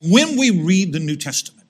When we read the New Testament,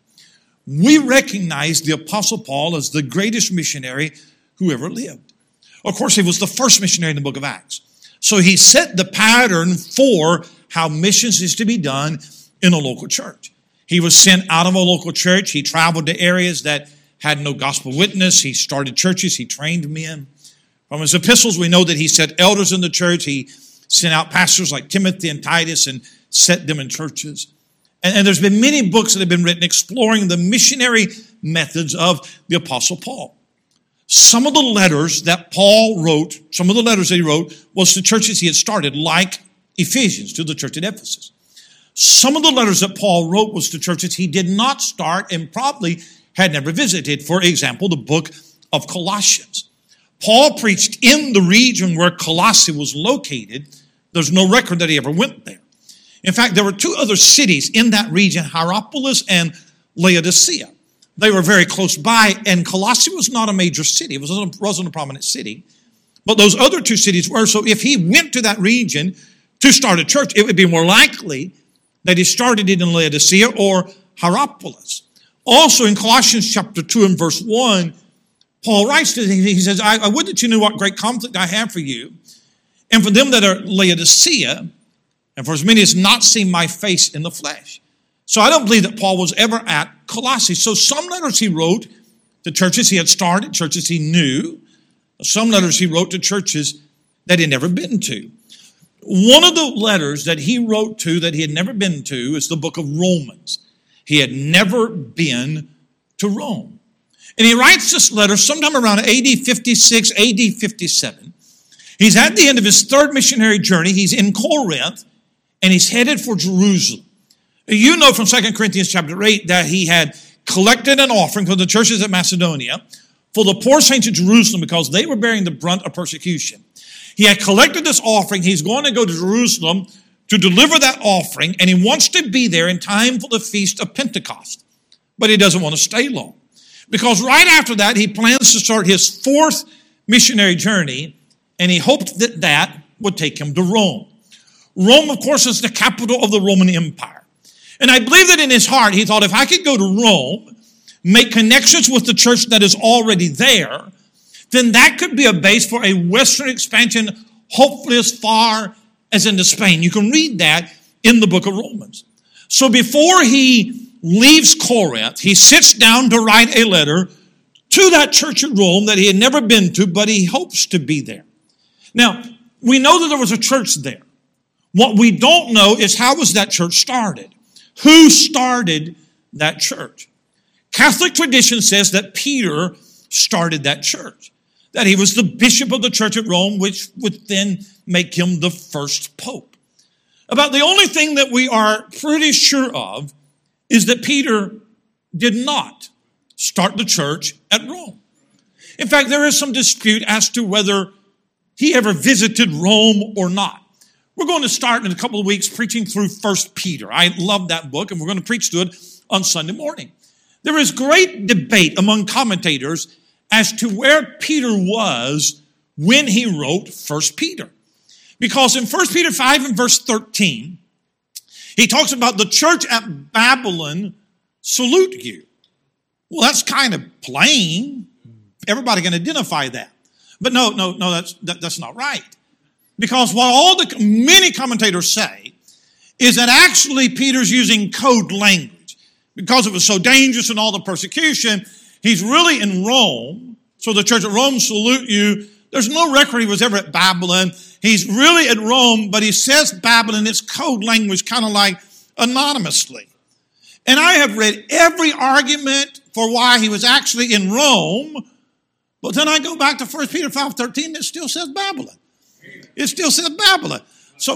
we recognize the Apostle Paul as the greatest missionary who ever lived. Of course, he was the first missionary in the book of Acts. So he set the pattern for how missions is to be done in a local church. He was sent out of a local church. He traveled to areas that had no gospel witness. He started churches. He trained men. From his epistles, we know that he set elders in the church. He sent out pastors like Timothy and Titus and set them in churches. And there's been many books that have been written exploring the missionary methods of the Apostle Paul. Some of the letters that Paul wrote, some of the letters that he wrote was to churches he had started, like Ephesians, to the church at Ephesus. Some of the letters that Paul wrote was to churches he did not start and probably had never visited. For example, the book of Colossians. Paul preached in the region where Colossae was located. There's no record that he ever went there. In fact, there were two other cities in that region, Hierapolis and Laodicea. They were very close by, and Colossae was not a major city. It wasn't a prominent city. But those other two cities were. So if he went to that region to start a church, it would be more likely that he started it in Laodicea or Hierapolis. Also in Colossians chapter 2 and verse 1, Paul writes to him, he says, I would that you knew what great conflict I have for you, and for them that are Laodicea, and for as many as not seen my face in the flesh. So I don't believe that Paul was ever at Colossae. So some letters he wrote to churches he had started, churches he knew. Some letters he wrote to churches that he had never been to. One of the letters that he wrote to that he had never been to is the book of Romans. He had never been to Rome. And he writes this letter sometime around AD 56, AD 57. He's at the end of his third missionary journey. He's in Corinth, and he's headed for Jerusalem. You know from 2 Corinthians chapter 8 that he had collected an offering from the churches at Macedonia for the poor saints of Jerusalem because they were bearing the brunt of persecution. He had collected this offering. He's going to go to Jerusalem to deliver that offering, and he wants to be there in time for the Feast of Pentecost. But he doesn't want to stay long, because right after that, he plans to start his fourth missionary journey, and he hoped that that would take him to Rome. Rome, of course, is the capital of the Roman Empire. And I believe that in his heart, he thought, if I could go to Rome, make connections with the church that is already there, then that could be a base for a Western expansion, hopefully as far as into Spain. You can read that in the book of Romans. So before he leaves Corinth, he sits down to write a letter to that church at Rome that he had never been to, but he hopes to be there. Now, we know that there was a church there. What we don't know is how was that church started? Who started that church? Catholic tradition says that Peter started that church, that he was the bishop of the church at Rome, which would then make him the first pope. About the only thing that we are pretty sure of is that Peter did not start the church at Rome. In fact, there is some dispute as to whether he ever visited Rome or not. We're going to start in a couple of weeks preaching through 1 Peter. I love that book, and we're going to preach to it on Sunday morning. There is great debate among commentators as to where Peter was when he wrote 1 Peter. Because in 1 Peter 5 and verse 13, he talks about the church at Babylon salute you. Well, that's kind of plain. Everybody can identify that. But no, that's not right. Because what many commentators say is that actually Peter's using code language. Because it was so dangerous and all the persecution, he's really in Rome. So the church at Rome salute you. There's no record he was ever at Babylon. He's really at Rome, but he says Babylon, it's code language, kind of like anonymously. And I have read every argument for why he was actually in Rome, but then I go back to 1 Peter 5:13, it still says Babylon. It still says Babylon. So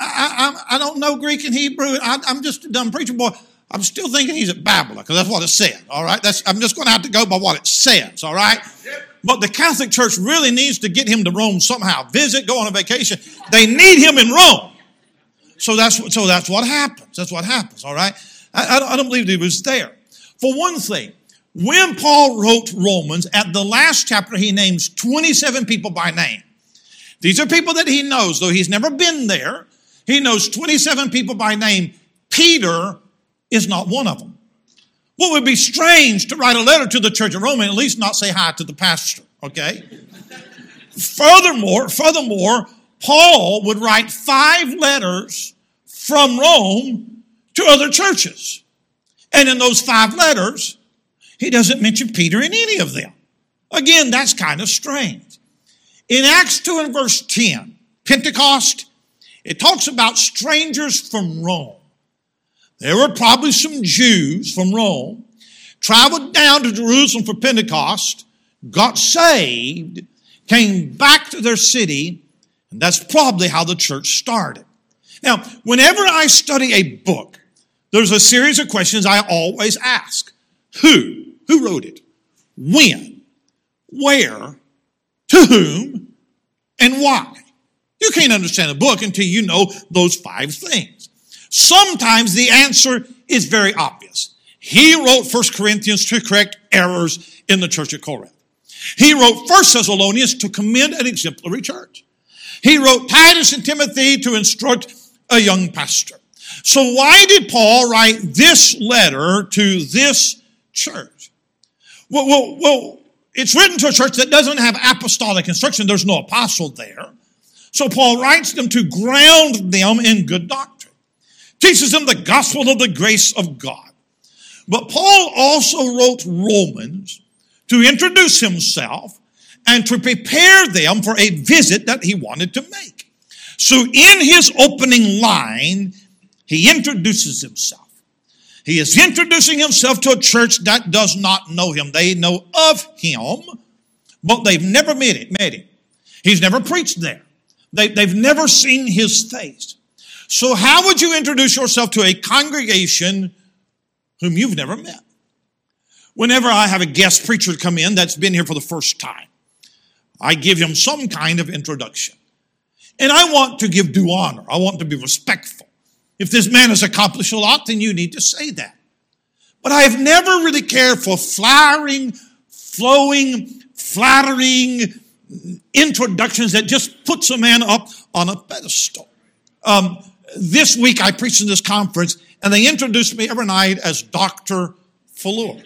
I don't know Greek and Hebrew. I'm just a dumb preacher boy. I'm still thinking he's at Babylon because that's what it said, all right? I'm just going to have to go by what it says, all right? But the Catholic Church really needs to get him to Rome somehow. Visit, go on a vacation. They need him in Rome. So that's what happens. That's what happens, all right? I don't believe he was there. For one thing, when Paul wrote Romans, at the last chapter, he names 27 people by name. These are people that he knows, though he's never been there. He knows 27 people by name. Peter is not one of them. Well, it would be strange to write a letter to the church of Rome and at least not say hi to the pastor, okay? Furthermore, Paul would write 5 letters from Rome to other churches. And in those 5 letters, he doesn't mention Peter in any of them. Again, that's kind of strange. In Acts 2 and verse 10, Pentecost, it talks about strangers from Rome. There were probably some Jews from Rome, traveled down to Jerusalem for Pentecost, got saved, came back to their city, and that's probably how the church started. Now, whenever I study a book, there's a series of questions I always ask. Who? Who wrote it? When? Where? To whom? And why? You can't understand a book until you know those 5 things. Sometimes the answer is very obvious. He wrote 1 Corinthians to correct errors in the church at Corinth. He wrote 1 Thessalonians to commend an exemplary church. He wrote Titus and Timothy to instruct a young pastor. So why did Paul write this letter to this church? Well, it's written to a church that doesn't have apostolic instruction. There's no apostle there. So Paul writes them to ground them in good doctrine. Teaches them the gospel of the grace of God. But Paul also wrote Romans to introduce himself and to prepare them for a visit that he wanted to make. So in his opening line, he introduces himself. He is introducing himself to a church that does not know him. They know of him, but they've never met him. He's never preached there. They've never seen his face. So how would you introduce yourself to a congregation whom you've never met? Whenever I have a guest preacher come in that's been here for the first time, I give him some kind of introduction. And I want to give due honor. I want to be respectful. If this man has accomplished a lot, then you need to say that. But I have never really cared for flowing, flattering introductions that just puts a man up on a pedestal. This week I preached in this conference, and they introduced me every night as Dr. Fuller.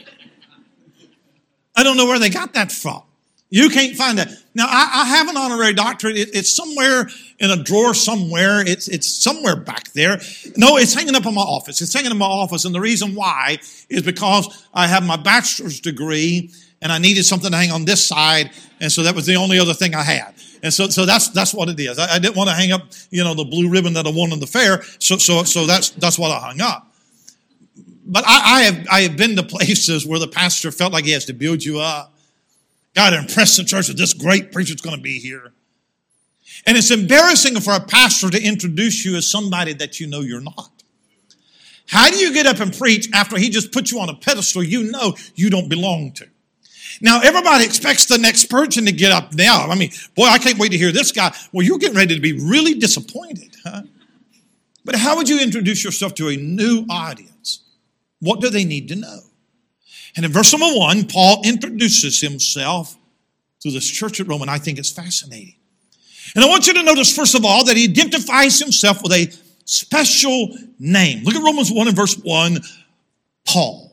I don't know where they got that from. You can't find that. Now, I have an honorary doctorate. It's somewhere in a drawer somewhere. It's somewhere back there. No, it's hanging up in my office. It's hanging in my office, and the reason why is because I have my bachelor's degree, and I needed something to hang on this side, and so that was the only other thing I had. And so that's what it is. I didn't want to hang up, the blue ribbon that I won in the fair, so that's what I hung up. But I have been to places where the pastor felt like he has to build you up. Got to impress the church that this great preacher's going to be here. And it's embarrassing for a pastor to introduce you as somebody that you know you're not. How do you get up and preach after he just put you on a pedestal you know you don't belong to? Now, everybody expects the next person to get up now. I mean, boy, I can't wait to hear this guy. Well, you're getting ready to be really disappointed, huh? But how would you introduce yourself to a new audience? What do they need to know? And in verse number 1, Paul introduces himself to this church at Rome, and I think it's fascinating. And I want you to notice, first of all, that he identifies himself with a special name. Look at Romans 1 and verse 1, Paul.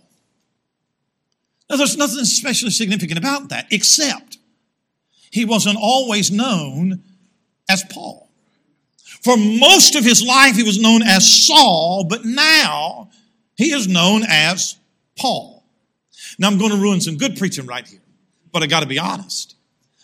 Now, there's nothing especially significant about that, except he wasn't always known as Paul. For most of his life, he was known as Saul, but now he is known as Paul. Now, I'm going to ruin some good preaching right here, but I got to be honest.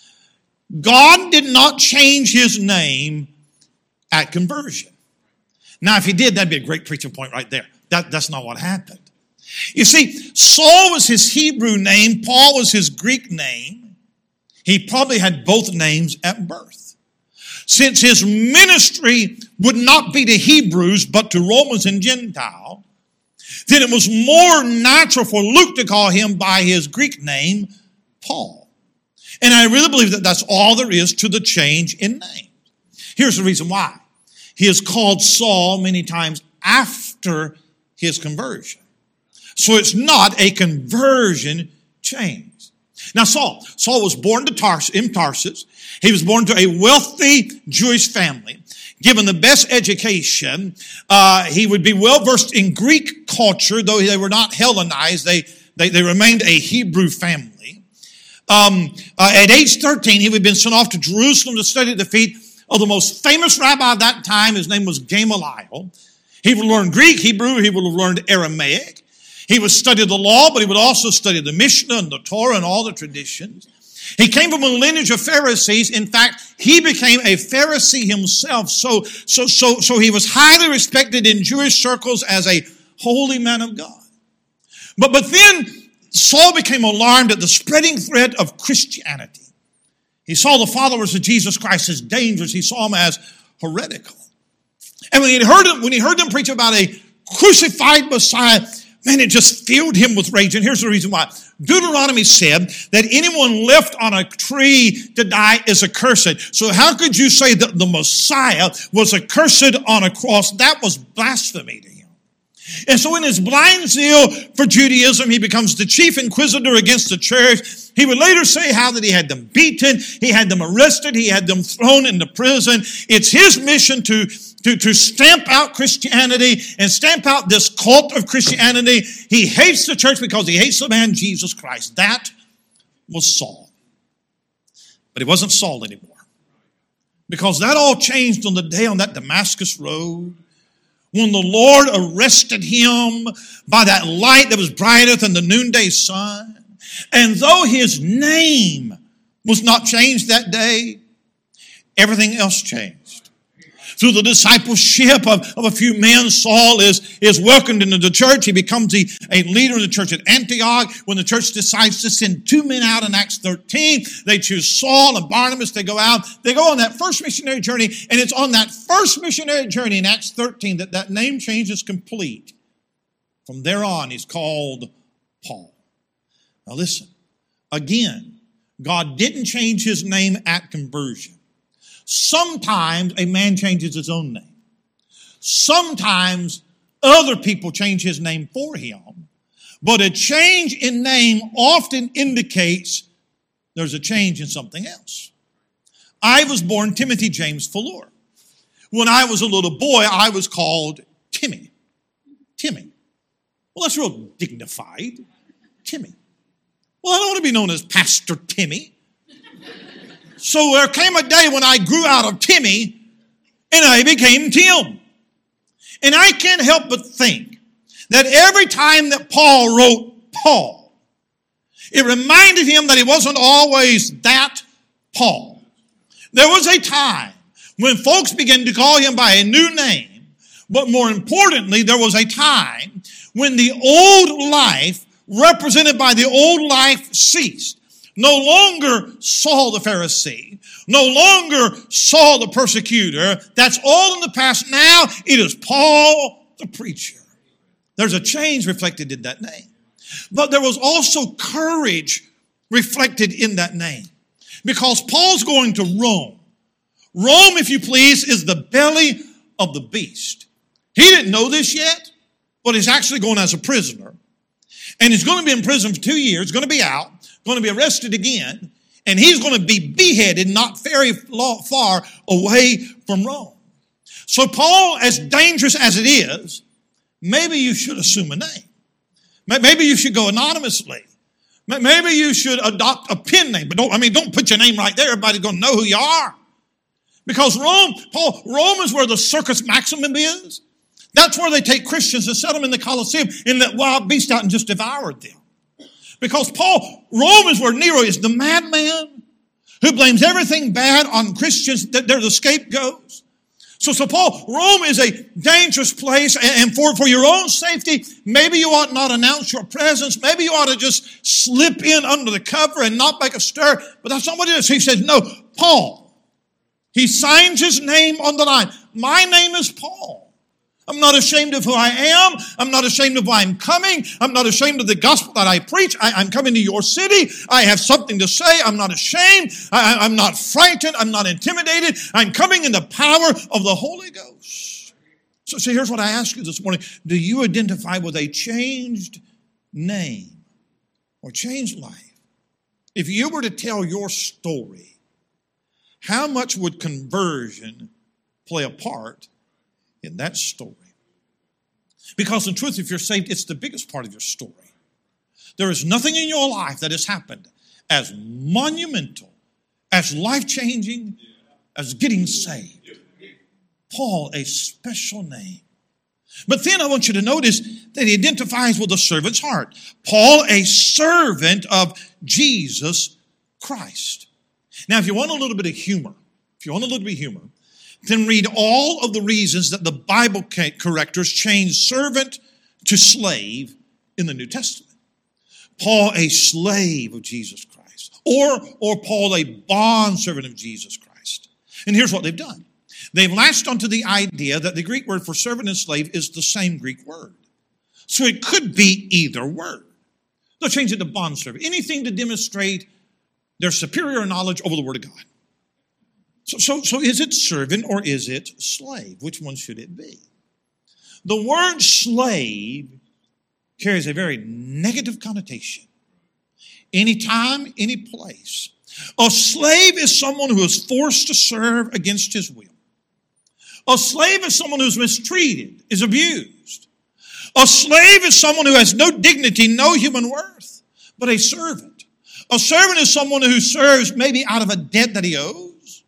God did not change his name at conversion. Now, if he did, that'd be a great preaching point right there. That's not what happened. You see, Saul was his Hebrew name. Paul was his Greek name. He probably had both names at birth. Since his ministry would not be to Hebrews, but to Romans and Gentiles, then it was more natural for Luke to call him by his Greek name, Paul. And I really believe that that's all there is to the change in name. Here's the reason why. He is called Saul many times after his conversion. So it's not a conversion change. Now Saul was born in Tarsus. He was born to a wealthy Jewish family. given the best education. He would be well versed in Greek culture, though they were not Hellenized. They remained a Hebrew family. At age 13, he would have been sent off to Jerusalem to study at the feet of the most famous rabbi of that time. His name was Gamaliel. He would learn Greek, Hebrew. He would have learned Aramaic. He would study the law, but he would also study the Mishnah and the Torah and all the traditions. He came from a lineage of Pharisees. In fact, he became a Pharisee himself. So he was highly respected in Jewish circles as a holy man of God. But then Saul became alarmed at the spreading threat of Christianity. He saw the followers of Jesus Christ as dangerous. He saw them as heretical. And when he heard them preach about a crucified Messiah, man, it just filled him with rage. And here's the reason why. Deuteronomy said that anyone left on a tree to die is accursed. So how could you say that the Messiah was accursed on a cross? That was blasphemy to him. And so in his blind zeal for Judaism, he becomes the chief inquisitor against the church. He would later say how that he had them beaten, he had them arrested, he had them thrown into prison. It's his mission to stamp out Christianity and stamp out this cult of Christianity. He hates the church because he hates the man Jesus Christ. That was Saul. But it wasn't Saul anymore. Because that all changed on the day on that Damascus road when the Lord arrested him by that light that was brighter than the noonday sun. And though his name was not changed that day, everything else changed. Through the discipleship of a few men, Saul is welcomed into the church. He becomes a leader of the church at Antioch. When the church decides to send 2 men out in Acts 13, they choose Saul and Barnabas. They go out. They go on that first missionary journey, and it's on that first missionary journey in Acts 13 that name change is complete. From there on, he's called Paul. Now listen, again, God didn't change his name at conversion. Sometimes a man changes his own name. Sometimes other people change his name for him. But a change in name often indicates there's a change in something else. I was born Timothy James Fuller. When I was a little boy, I was called Timmy. Timmy. Well, that's real dignified. Timmy. Well, I don't want to be known as Pastor Timmy. So there came a day when I grew out of Timmy and I became Tim. And I can't help but think that every time that Paul wrote Paul, it reminded him that he wasn't always that Paul. There was a time when folks began to call him by a new name, but more importantly, there was a time when the old life represented by the old life ceased. No longer Saul the Pharisee. No longer Saul the persecutor. That's all in the past. Now it is Paul the preacher. There's a change reflected in that name. But there was also courage reflected in that name. Because Paul's going to Rome. Rome, if you please, is the belly of the beast. He didn't know this yet, but he's actually going as a prisoner. And he's going to be in prison for 2 years, going to be out, going to be arrested again, and he's going to be beheaded not very far away from Rome. So Paul, as dangerous as it is, maybe you should assume a name. Maybe you should go anonymously. Maybe you should adopt a pen name, but don't put your name right there. Everybody's going to know who you are. Because Rome is where the Circus Maximum is. That's where they take Christians and set them in the Colosseum and let wild beasts out and just devoured them. Because Rome is where Nero is the madman who blames everything bad on Christians, that they're the scapegoats. So Paul, Rome is a dangerous place, and for your own safety, maybe you ought not announce your presence. Maybe you ought to just slip in under the cover and not make a stir. But that's not what it is. He says, no, Paul. He signs his name on the line. My name is Paul. I'm not ashamed of who I am. I'm not ashamed of why I'm coming. I'm not ashamed of the gospel that I preach. I'm coming to your city. I have something to say. I'm not ashamed. I'm not frightened. I'm not intimidated. I'm coming in the power of the Holy Ghost. So here's what I ask you this morning. Do you identify with a changed name or changed life? If you were to tell your story, how much would conversion play a part in that story. Because in truth, if you're saved, it's the biggest part of your story. There is nothing in your life that has happened as monumental, as life-changing as getting saved. Paul, a special name. But then I want you to notice that he identifies with a servant's heart. Paul, a servant of Jesus Christ. Now, if you want a little bit of humor, then read all of the reasons that the Bible correctors changed servant to slave in the New Testament. Paul, a slave of Jesus Christ. Or Paul, a bondservant of Jesus Christ. And here's what they've done. They've latched onto the idea that the Greek word for servant and slave is the same Greek word. So it could be either word. They'll change it to bondservant. Anything to demonstrate their superior knowledge over the Word of God. So is it servant or is it slave? Which one should it be? The word slave carries a very negative connotation. Anytime, any place. A slave is someone who is forced to serve against his will. A slave is someone who's mistreated, is abused. A slave is someone who has no dignity, no human worth, but a servant. A servant is someone who serves maybe out of a debt that he owes.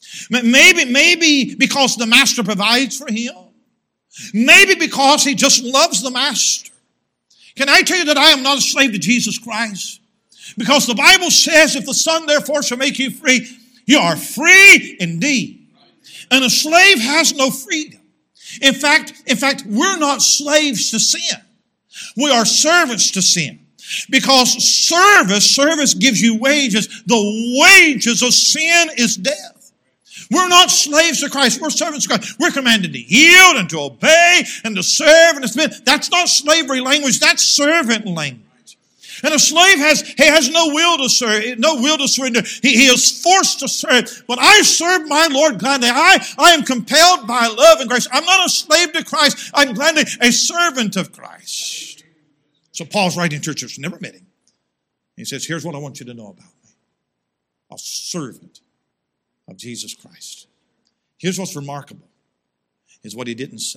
Maybe because the master provides for him. Maybe because he just loves the master. Can I tell you that I am not a slave to Jesus Christ? Because the Bible says, if the Son therefore shall make you free, you are free indeed. And a slave has no freedom. In fact, we're not slaves to sin. We are servants to sin. Because service gives you wages. The wages of sin is death. We're not slaves to Christ. We're servants to Christ. We're commanded to yield and to obey and to serve and to submit. That's not slavery language. That's servant language. And a slave has no will to serve, no will to surrender. He is forced to serve. But I serve my Lord gladly. I am compelled by love and grace. I'm not a slave to Christ. I'm gladly a servant of Christ. So Paul's writing to churches, never met him. He says, here's what I want you to know about me. A servant of Jesus Christ. Here's what's remarkable, is what he didn't say.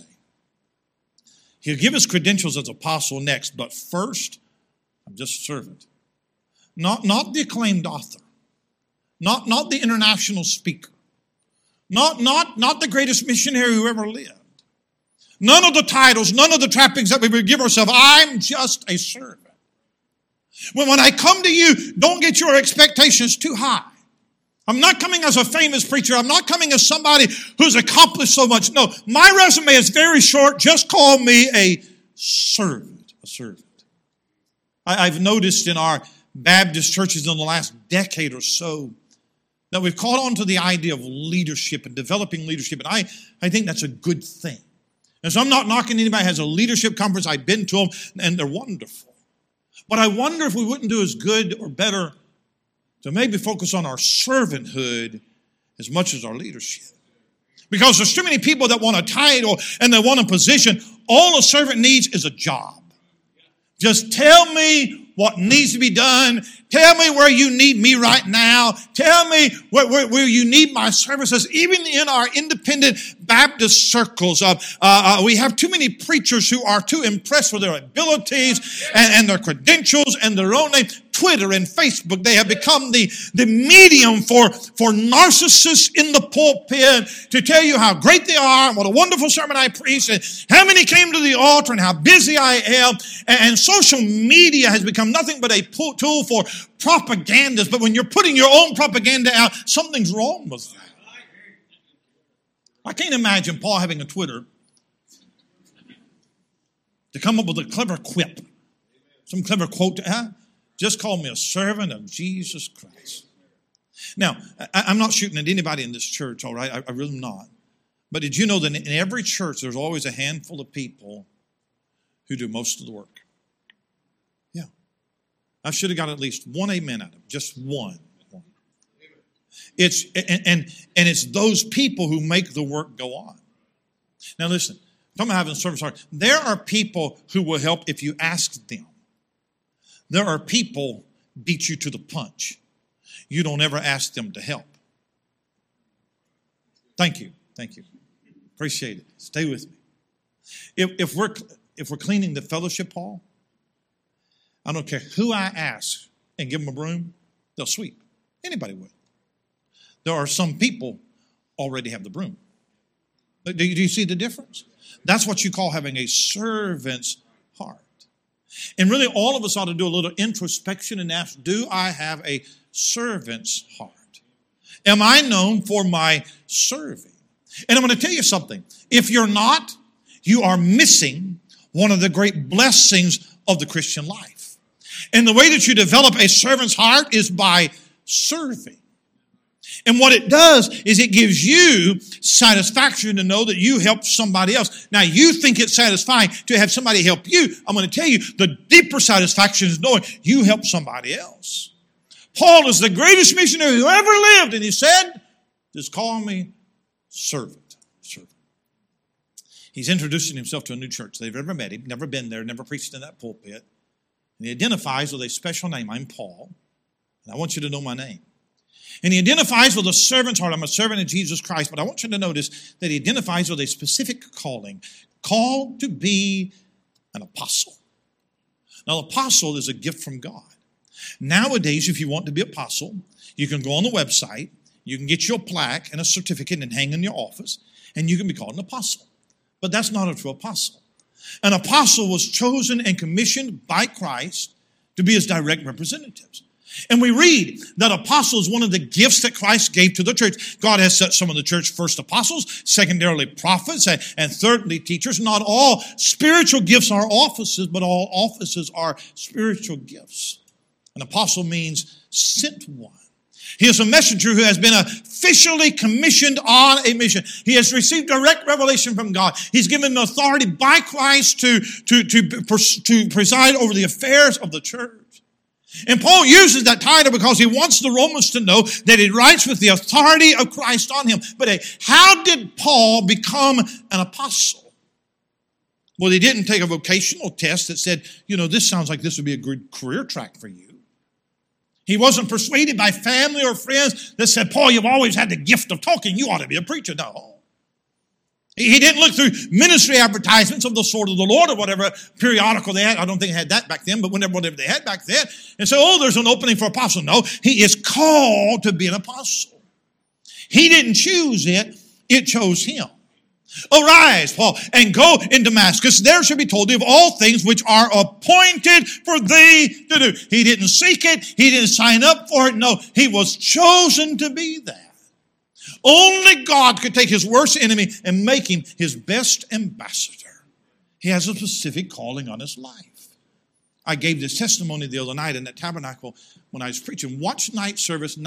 He'll give his credentials as apostle next, but first, I'm just a servant. Not the acclaimed author. Not the international speaker. Not the greatest missionary who ever lived. None of the titles, none of the trappings that we would give ourselves. I'm just a servant. When I come to you, don't get your expectations too high. I'm not coming as a famous preacher. I'm not coming as somebody who's accomplished so much. No, my resume is very short. Just call me a servant. A servant. I've noticed in our Baptist churches in the last decade or so that we've caught on to the idea of leadership and developing leadership. And I think that's a good thing. And so I'm not knocking anybody who has a leadership conference. I've been to them, and they're wonderful. But I wonder if we wouldn't do as good or better to maybe focus on our servanthood as much as our leadership. Because there's too many people that want a title and they want a position. All a servant needs is a job. Just tell me what needs to be done. Tell me where you need me right now. Tell me where you need my services. Even in our independent Baptist circles, we have too many preachers who are too impressed with their abilities and their credentials and their own name. Twitter and Facebook, they have become the medium for narcissists in the pulpit to tell you how great they are and what a wonderful sermon I preached and how many came to the altar and how busy I am. And social media has become nothing but a tool for propagandists. But when you're putting your own propaganda out, something's wrong with that. I can't imagine Paul having a Twitter to come up with a clever quip, some clever quote. Just call me a servant of Jesus Christ. Now, I'm not shooting at anybody in this church, all right? I really am not. But did you know that in every church, there's always a handful of people who do most of the work? Yeah. I should have got at least one amen out of it, just one. It's it's those people who make the work go on. Now listen, I'm talking about having service heart. There are people who will help if you ask them. There are people beat you to the punch. You don't ever ask them to help. Thank you. Appreciate it. Stay with me. If we're cleaning the fellowship hall, I don't care who I ask and give them a broom, they'll sweep. Anybody would. There are some people already have the broom. Do you see the difference? That's what you call having a servant's heart. And really all of us ought to do a little introspection and ask, do I have a servant's heart? Am I known for my serving? And I'm going to tell you something. If you're not, you are missing one of the great blessings of the Christian life. And the way that you develop a servant's heart is by serving. And what it does is it gives you satisfaction to know that you helped somebody else. Now, you think it's satisfying to have somebody help you. I'm going to tell you, the deeper satisfaction is knowing you helped somebody else. Paul is the greatest missionary who ever lived, and he said, just call me servant. Servant. He's introducing himself to a new church. They've never met him, never been there, never preached in that pulpit. And he identifies with a special name. I'm Paul, and I want you to know my name. And he identifies with a servant's heart. I'm a servant of Jesus Christ, but I want you to notice that he identifies with a specific calling, called to be an apostle. Now, apostle is a gift from God. Nowadays, if you want to be apostle, you can go on the website, you can get your plaque and a certificate and hang in your office, and you can be called an apostle. But that's not a true apostle. An apostle was chosen and commissioned by Christ to be his direct representatives. And we read that apostle is one of the gifts that Christ gave to the church. God has set some of the church first apostles, secondarily prophets, and thirdly teachers. Not all spiritual gifts are offices, but all offices are spiritual gifts. An apostle means sent one. He is a messenger who has been officially commissioned on a mission. He has received direct revelation from God. He's given authority by Christ to preside over the affairs of the church. And Paul uses that title because he wants the Romans to know that he writes with the authority of Christ on him. But how did Paul become an apostle? Well, he didn't take a vocational test that said, this sounds like this would be a good career track for you. He wasn't persuaded by family or friends that said, Paul, you've always had the gift of talking. You ought to be a preacher. No. He didn't look through ministry advertisements of the Sword of the Lord or whatever periodical they had. I don't think they had that back then, but whatever they had back then. And say, there's an opening for apostle. No, he is called to be an apostle. He didn't choose it. It chose him. Arise, Paul, and go in Damascus. There shall be told thee of all things which are appointed for thee to do. He didn't seek it. He didn't sign up for it. No, he was chosen to be that. Only God could take his worst enemy and make him his best ambassador. He has a specific calling on his life. I gave this testimony the other night in that tabernacle when I was preaching. Watch night service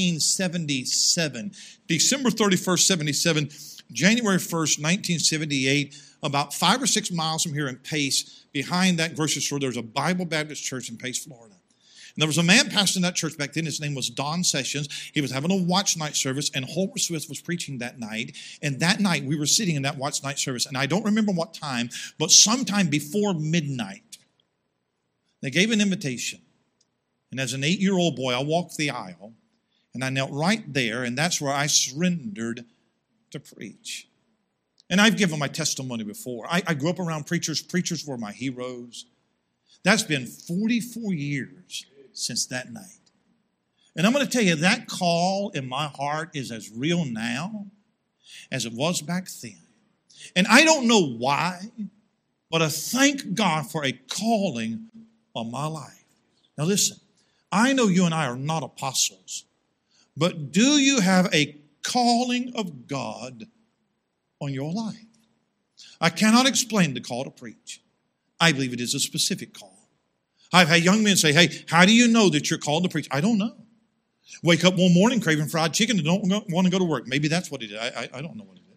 1977, December 31st, 77, January 1st, 1978, about 5 or 6 miles from here in Pace, behind that grocery store, there's a Bible Baptist church in Pace, Florida. And there was a man pastoring that church back then. His name was Don Sessions. He was having a watch night service, and Homer Smith was preaching that night. And that night, we were sitting in that watch night service, and I don't remember what time, but sometime before midnight, they gave an invitation. And as an 8-year-old boy, I walked the aisle, and I knelt right there, and that's where I surrendered to preach. And I've given my testimony before. I grew up around preachers. Preachers were my heroes. That's been 44 years since that night. And I'm going to tell you, that call in my heart is as real now as it was back then. And I don't know why, but I thank God for a calling on my life. Now listen, I know you and I are not apostles, but do you have a calling of God on your life? I cannot explain the call to preach. I believe it is a specific call. I've had young men say, hey, how do you know that you're called to preach? I don't know. Wake up one morning craving fried chicken and don't want to go to work. Maybe that's what it is. I don't know what it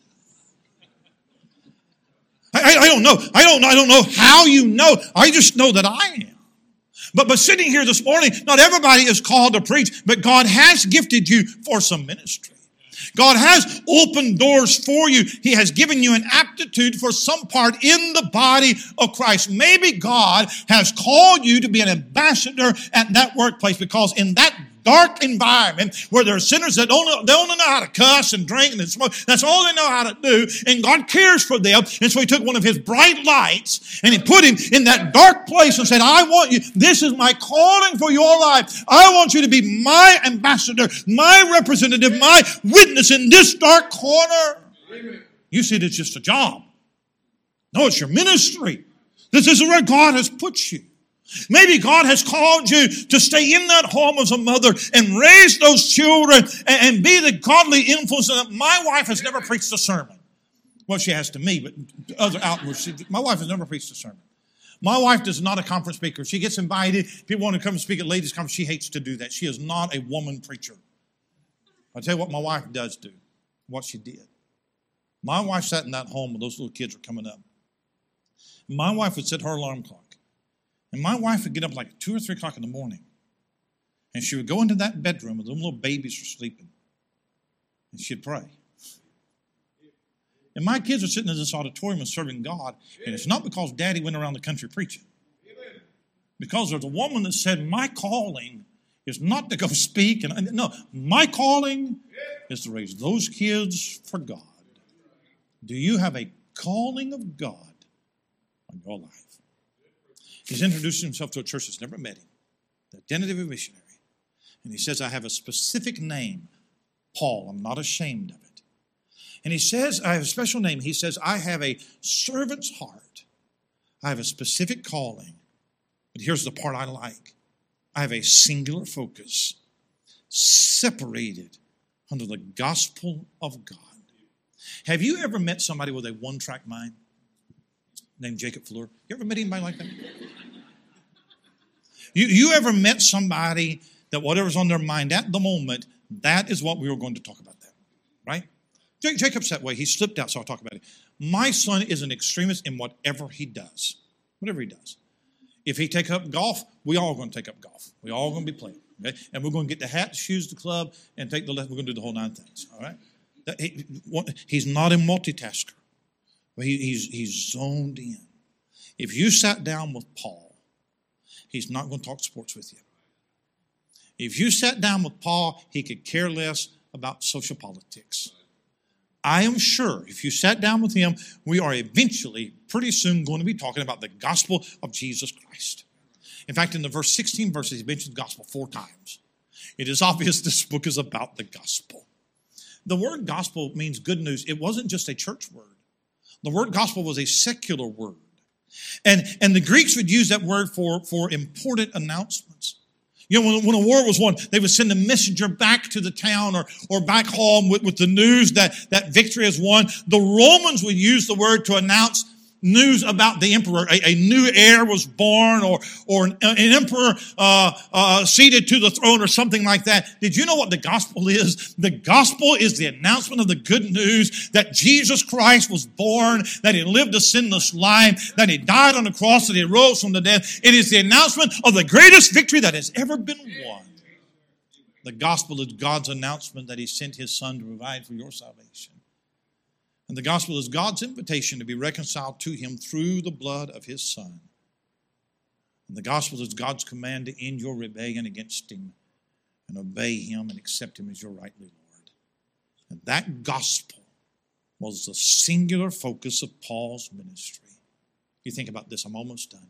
is. I don't know. I don't know how you know. I just know that I am. But sitting here this morning, not everybody is called to preach, but God has gifted you for some ministry. God has opened doors for you. He has given you an aptitude for some part in the body of Christ. Maybe God has called you to be an ambassador at that workplace, because in that dark environment where there are sinners that they only know how to cuss and drink and smoke. That's all they know how to do. And God cares for them. And so He took one of His bright lights and He put him in that dark place and said, I want you. This is my calling for your life. I want you to be my ambassador, my representative, my witness in this dark corner. Amen. You see, it's just a job. No, it's your ministry. This is where God has put you. Maybe God has called you to stay in that home as a mother and raise those children and be the godly influence. My wife has never preached a sermon. Well, she has to me, but other outwards. My wife has never preached a sermon. My wife is not a conference speaker. She gets invited. People want to come and speak at ladies' conference. She hates to do that. She is not a woman preacher. I'll tell you what my wife does do, what she did. My wife sat in that home when those little kids were coming up. My wife would set her alarm clock. And my wife would get up like 2 or 3 o'clock in the morning. And she would go into that bedroom where the little babies were sleeping. And she'd pray. And my kids are sitting in this auditorium and serving God. And it's not because Daddy went around the country preaching. Because there's a woman that said, my calling is not to go speak. No, my calling is to raise those kids for God. Do you have a calling of God on your life? He's introduced himself to a church that's never met him. The identity of a missionary. And he says, I have a specific name, Paul. I'm not ashamed of it. And he says, I have a special name. He says, I have a servant's heart. I have a specific calling. But here's the part I like. I have a singular focus, separated under the gospel of God. Have you ever met somebody with a one-track mind named Jacob Fleur? You ever met anybody like that? You ever met somebody that whatever's on their mind at the moment, that is what we were going to talk about that, right? Jacob's that way. He slipped out, so I'll talk about it. My son is an extremist in whatever he does. Whatever he does. If he take up golf, we all going to take up golf. We all going to be playing, okay? And we're going to get the hat, the shoes, the club, and take the left. We're going to do the whole 9 things, all right? He's not a multitasker. He's zoned in. If you sat down with Paul, he's not going to talk sports with you. If you sat down with Paul, he could care less about social politics. I am sure if you sat down with him, we are eventually, pretty soon, going to be talking about the gospel of Jesus Christ. In fact, in the verse 16 verses, he mentions gospel 4 times. It is obvious this book is about the gospel. The word gospel means good news. It wasn't just a church word. The word gospel was a secular word. And the Greeks would use that word for important announcements. You know, when a war was won, they would send a messenger back to the town or back home with the news that victory is won. The Romans would use the word to announce news about the emperor. A new heir was born or an emperor seated to the throne or something like that. Did you know what the gospel is? The gospel is the announcement of the good news that Jesus Christ was born, that He lived a sinless life, that He died on the cross, that He rose from the dead. It is the announcement of the greatest victory that has ever been won. The gospel is God's announcement that He sent His Son to provide for your salvation. And the gospel is God's invitation to be reconciled to Him through the blood of His Son. And the gospel is God's command to end your rebellion against Him and obey Him and accept Him as your rightly Lord. And that gospel was the singular focus of Paul's ministry. You think about this, I'm almost done.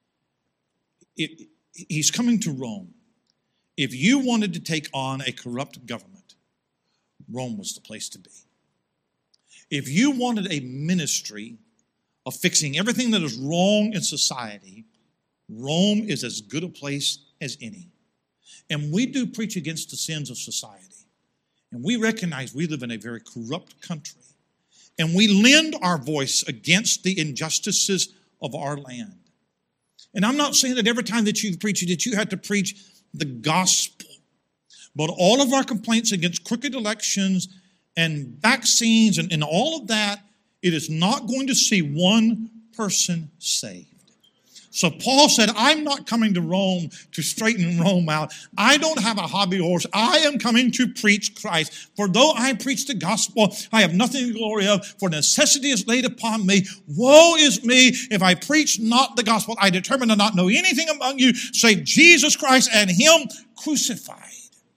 He's coming to Rome. If you wanted to take on a corrupt government, Rome was the place to be. If you wanted a ministry of fixing everything that is wrong in society, Rome is as good a place as any. And we do preach against the sins of society. And we recognize we live in a very corrupt country. And we lend our voice against the injustices of our land. And I'm not saying that every time that you preach it, that you have to preach the gospel. But all of our complaints against crooked elections and vaccines and all of that, it is not going to see one person saved. So Paul said, I'm not coming to Rome to straighten Rome out. I don't have a hobby horse. I am coming to preach Christ. For though I preach the gospel, I have nothing to glory of, for necessity is laid upon me. Woe is me if I preach not the gospel. I determine to not know anything among you save Jesus Christ and Him crucified.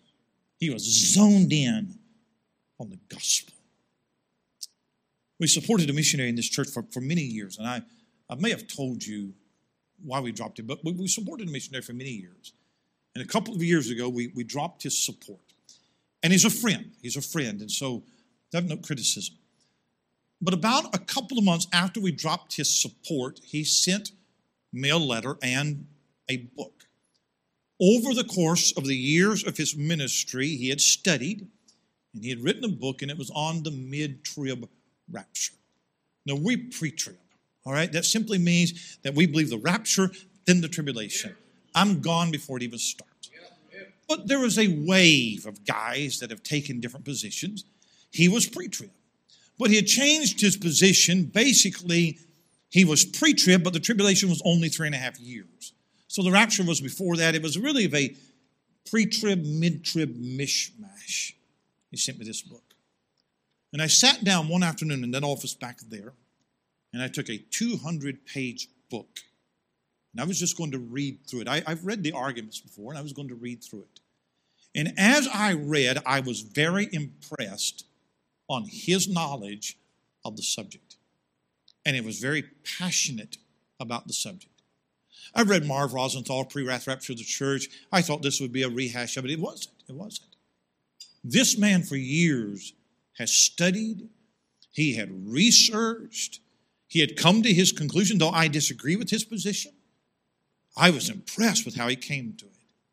He was zoned in on the gospel. We supported a missionary in this church for many years, and I may have told you why we dropped him, but we supported a missionary for many years. And a couple of years ago, we dropped his support. And he's a friend. He's a friend, and so I have no criticism. But about a couple of months after we dropped his support, he sent me a letter and a book. Over the course of the years of his ministry, he had studied, and he had written a book, and it was on the mid-trib rapture. Now, we pre-trib, all right? That simply means that we believe the rapture, then the tribulation. I'm gone before it even starts. But there was a wave of guys that have taken different positions. He was pre-trib. But he had changed his position. Basically, he was pre-trib, but the tribulation was only 3.5 years. So the rapture was before that. It was really of a pre-trib, mid-trib mishmash. He sent me this book. And I sat down one afternoon in that office back there, and I took a 200-page book. And I was just going to read through it. I've read the arguments before, and I was going to read through it. And as I read, I was very impressed on his knowledge of the subject. And he was very passionate about the subject. I read Marv Rosenthal, Pre-Wrath Rapture of the Church. I thought this would be a rehash of it. It wasn't. It wasn't. This man for years has studied. He had researched. He had come to his conclusion, though I disagree with his position. I was impressed with how he came to it.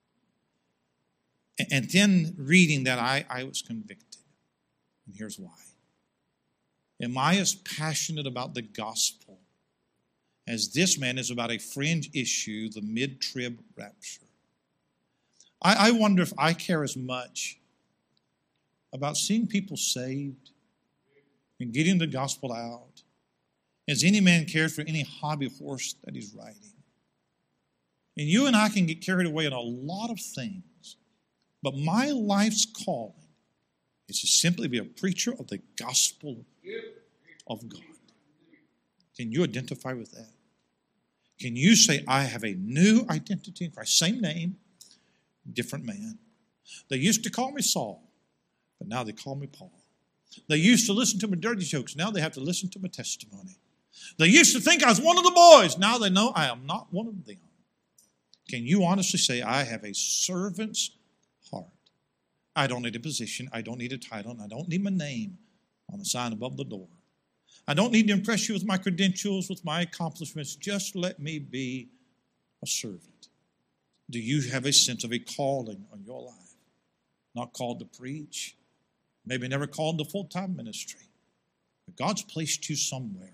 And then reading that, I was convicted. And here's why. Am I as passionate about the gospel as this man is about a fringe issue, the mid-trib rapture? I wonder if I care as much about seeing people saved and getting the gospel out as any man cares for any hobby horse that he's riding. And you and I can get carried away in a lot of things. But my life's calling is to simply be a preacher of the gospel of God. Can you identify with that? Can you say, I have a new identity in Christ? Same name, different man. They used to call me Saul, but now they call me Paul. They used to listen to my dirty jokes. Now they have to listen to my testimony. They used to think I was one of the boys. Now they know I am not one of them. Can you honestly say, I have a servant's heart? I don't need a position. I don't need a title. And I don't need my name on a sign above the door. I don't need to impress you with my credentials, with my accomplishments. Just let me be a servant. Do you have a sense of a calling on your life? Not called to preach. Maybe never called to full-time ministry. But God's placed you somewhere.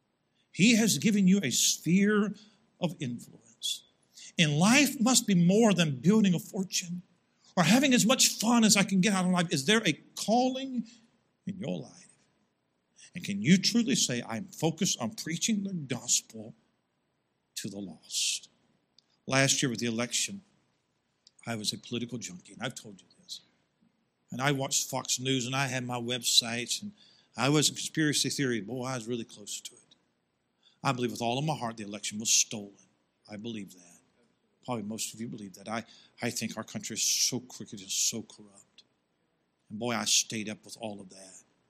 He has given you a sphere of influence. And life must be more than building a fortune or having as much fun as I can get out of life. Is there a calling in your life? And can you truly say, I'm focused on preaching the gospel to the lost? Last year with the election, I was a political junkie, and I've told you this. And I watched Fox News, and I had my websites, and I was in conspiracy theory. Boy, I was really close to it. I believe with all of my heart the election was stolen. I believe that. Probably most of you believe that. I think our country is so crooked and so corrupt. And boy, I stayed up with all of that.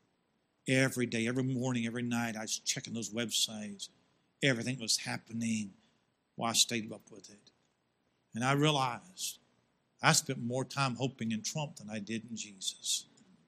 Every day, every morning, every night, I was checking those websites. Everything was happening. Well, I stayed up with it. And I realized I spent more time hoping in Trump than I did in Jesus.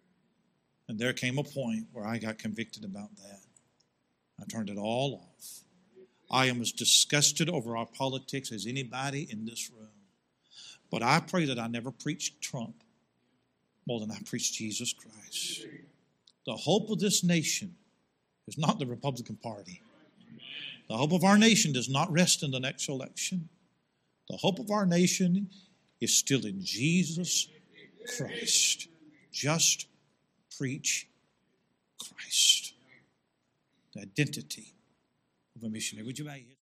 And there came a point where I got convicted about that. I turned it all off. I am as disgusted over our politics as anybody in this room. But I pray that I never preach Trump more than I preach Jesus Christ. The hope of this nation is not the Republican Party. The hope of our nation does not rest in the next election. The hope of our nation is still in Jesus Christ. Just preach Christ. The identity of a missionary. Would you bow your head?